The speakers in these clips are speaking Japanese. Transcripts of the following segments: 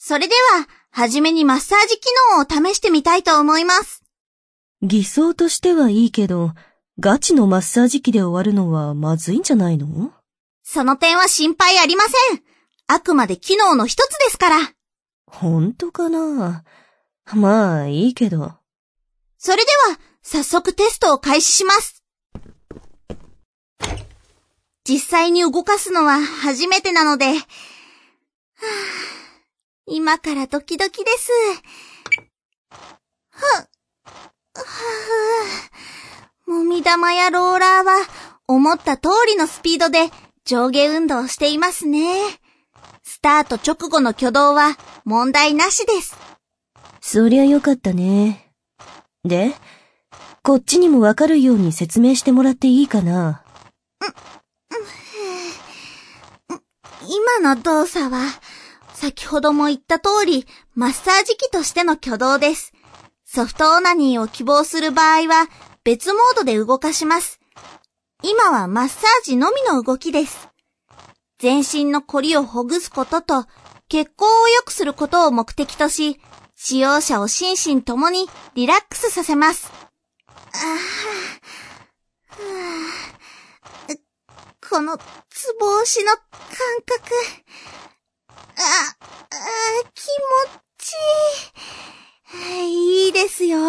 それでは、はじめにマッサージ機能を試してみたいと思います。 偽装としてはいいけど、ガチのマッサージ機で終わるのはまずいんじゃないの？ その点は心配ありません。あくまで機能の一つですから。 本当かな？まあ、いいけど。 それでは、早速テストを開始します。実際に動かすのは初めてなので、今からドキドキです。もみ玉やローラーは思った通りのスピードで上下運動していますね。スタート直後の挙動は問題なしです。 そりゃよかったね。で、こっちにもわかるように説明してもらっていいかな？ 今の動作は、先ほども言った通り、マッサージ機としての挙動です。ソフトオナニーを希望する場合は、別モードで動かします。今はマッサージのみの動きです。全身のコリをほぐすことと、血行を良くすることを目的とし、使用者を心身ともにリラックスさせます。このツボ押しの感覚。気持ちいい。いいですよ。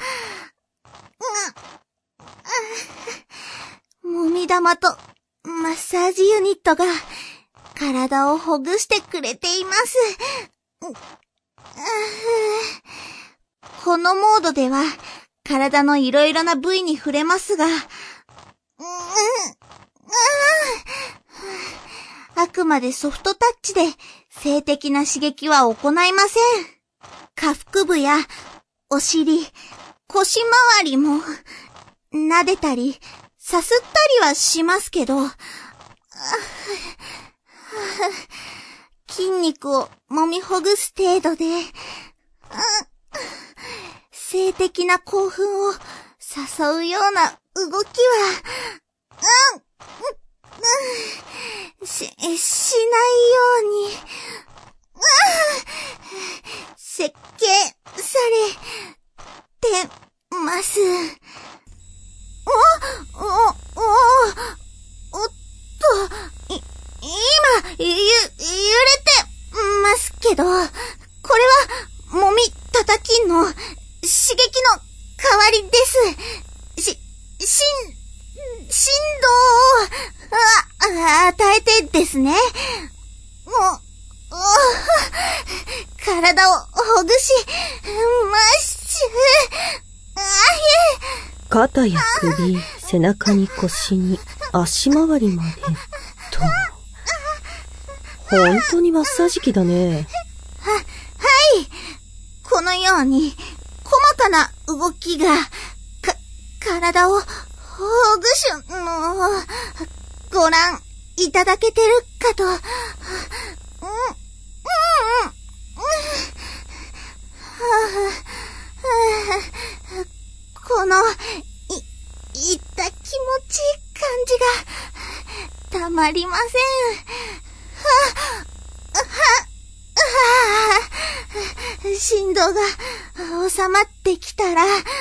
もみ玉とマッサージユニットが体をほぐしてくれています。このモードでは体のいろいろな部位に触れますが、あくまでソフトタッチで性的な刺激は行いません。下腹部やお尻、腰回りも撫でたりさすったりはしますけど、筋肉を揉みほぐす程度で、性的な興奮を誘うような動きは、しないように、設計されてます。今、揺れてますけど、これは、もみ叩きの刺激の代わりです。振動を、与えてですね。体をほぐし、マッシュ、 肩や首、背中に腰に、足回りまで、と。本当にマッサージ機だね。 はい。このように、細かな動きが、体をほぐしの、ご覧いただけてるかと。この、いった気持ちいい感じが、たまりません。振動が収まってきたら、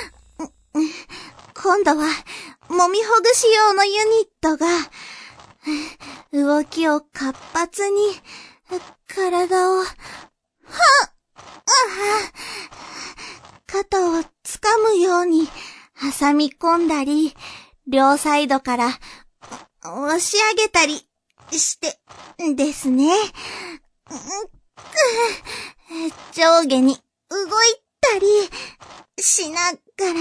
今度は揉みほぐし用のユニットが動きを活発に体を肩をつかむように挟み込んだり、両サイドから押し上げたりしてですね。上下に動いたりしながら、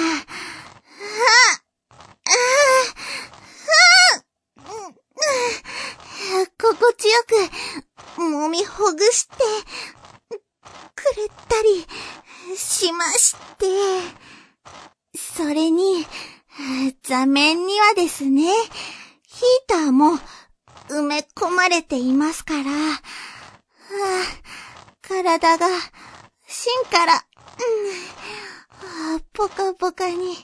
心地よく揉みほぐしてくれたりしまして、それに座面にはですね、ヒーターも埋め込まれていますから、体が芯から、ポカポカに、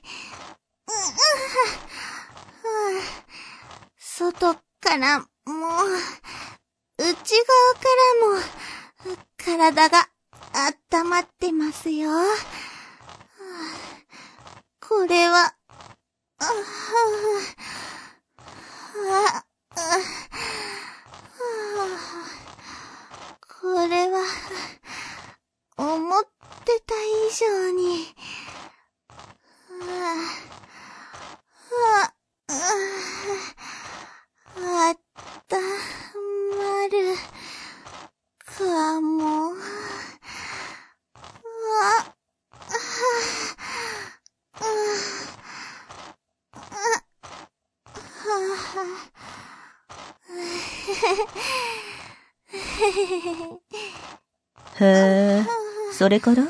外からも、内側からも、 体が温まってますよ。これは、これは、思ってた以上に、あったまるかも。 へえ、それから？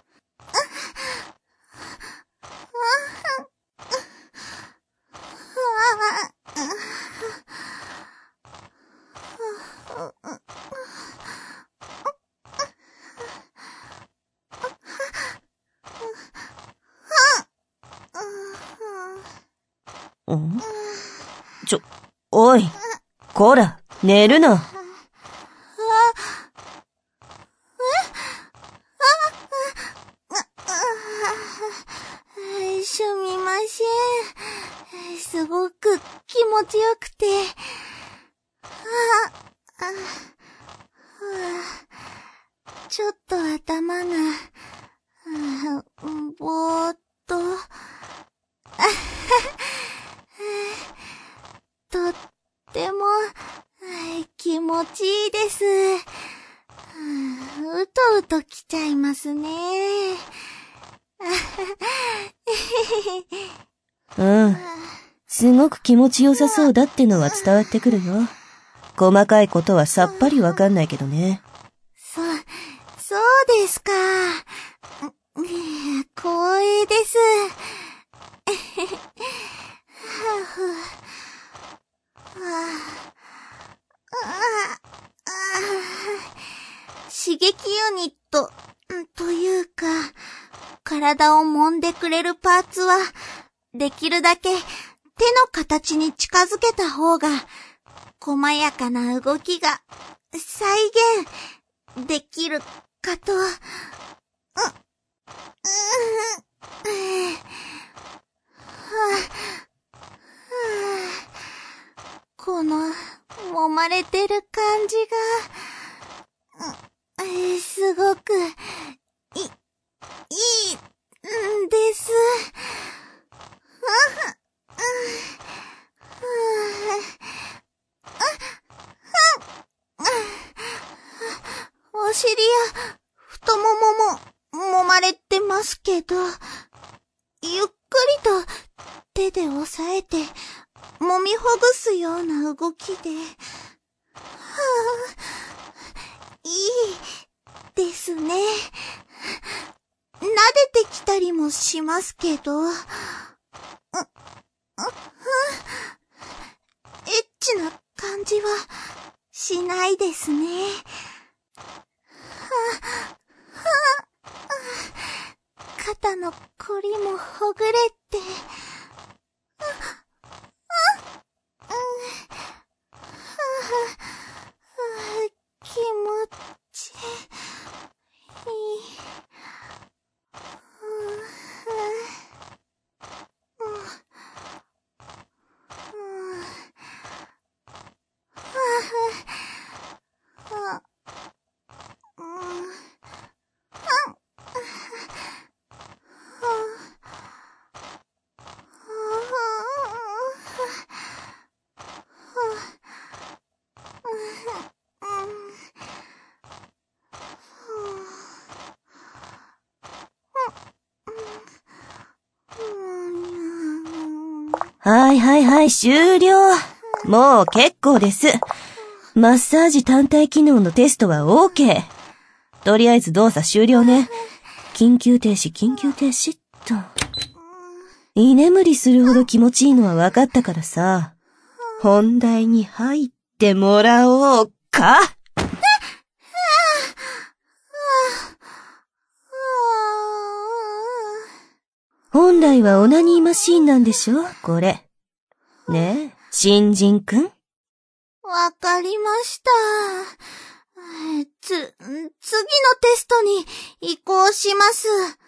ん？おい、こら、寝るな。 すみません。すごく気持ちよくて。ちょっと頭が、ぼーっと。とっても気持ちいいです。うとうときちゃいますね。 うん。すごく気持ちよさそうだってのは伝わってくるよ。細かいことはさっぱりわかんないけどね。 そうですか。光栄です。刺激ユニットというか、体を揉んでくれるパーツは、できるだけ手の形に近づけた方が、細やかな動きが再現できるかと。この揉まれてる感じが、すごくいいんです。お尻や太ももも揉まれてますけど、ゆっくりと手で押さえて揉みほぐすような動きで、いいですね。撫でてきたりもしますけど、エッチな感じはしないですね。肩のこりもほぐれて、気持ちいい。 はい、終了。もう結構です。マッサージ単体機能のテストは OK。とりあえず動作終了ね。緊急停止っと。居眠りするほど気持ちいいのは分かったからさ。本題に入ってもらおうか。本来はオナニーマシーンなんでしょこれ。ねえ、新人くん？ わかりました。 次のテストに移行します。